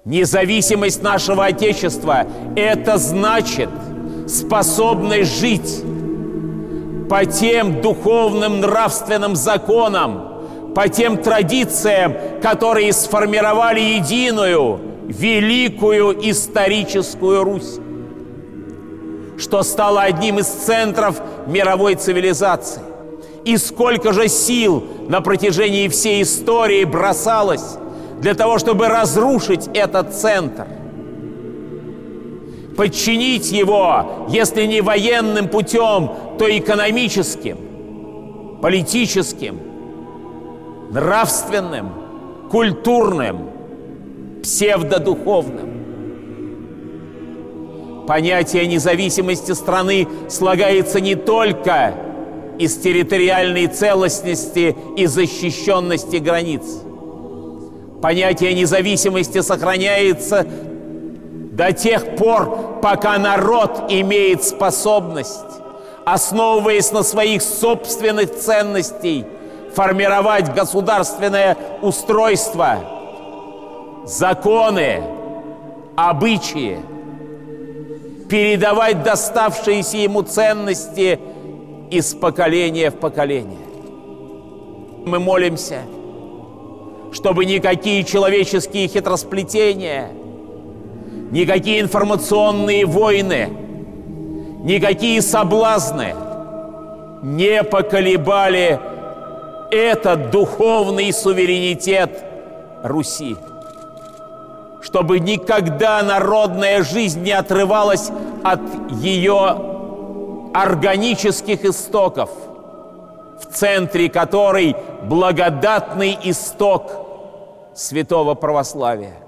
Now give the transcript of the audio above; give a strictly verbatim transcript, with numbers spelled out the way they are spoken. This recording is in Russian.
Независимость нашего Отечества – это значит способность жить по тем духовным нравственным законам, по тем традициям, которые сформировали единую, великую историческую Русь, что стало одним из центров мировой цивилизации. И сколько же сил на протяжении всей истории бросалось для того, чтобы разрушить этот центр, подчинить его, если не военным путем, то экономическим, политическим, нравственным, культурным, псевдодуховным. Понятие независимости страны слагается не только из территориальной целостности и защищенности границ. Понятие независимости сохраняется до тех пор, пока народ имеет способность, основываясь на своих собственных ценностях, формировать государственное устройство, законы, обычаи, передавать доставшиеся ему ценности из поколения в поколение. Мы молимся, чтобы никакие человеческие хитросплетения, никакие информационные войны, никакие соблазны не поколебали этот духовный суверенитет Руси, чтобы никогда народная жизнь не отрывалась от ее органических истоков, в центре которой благодатный исток святого православия.